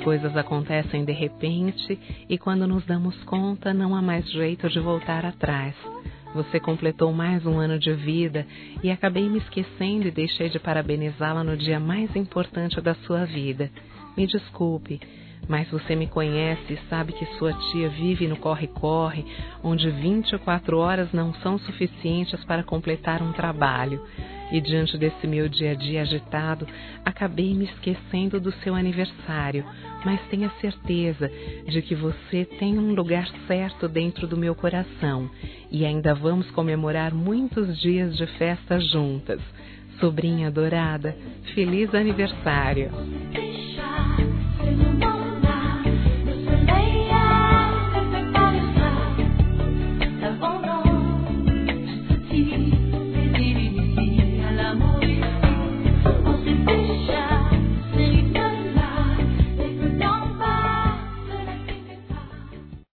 coisas acontecem de repente e quando nos damos conta não há mais jeito de voltar atrás. Você completou mais um ano de vida e acabei me esquecendo e deixei de parabenizá-la no dia mais importante da sua vida. Me desculpe, mas você me conhece e sabe que sua tia vive no corre-corre, onde 24 horas não são suficientes para completar um trabalho. E diante desse meu dia a dia agitado, acabei me esquecendo do seu aniversário, mas tenha certeza de que você tem um lugar certo dentro do meu coração e ainda vamos comemorar muitos dias de festa juntas. Sobrinha adorada, feliz aniversário!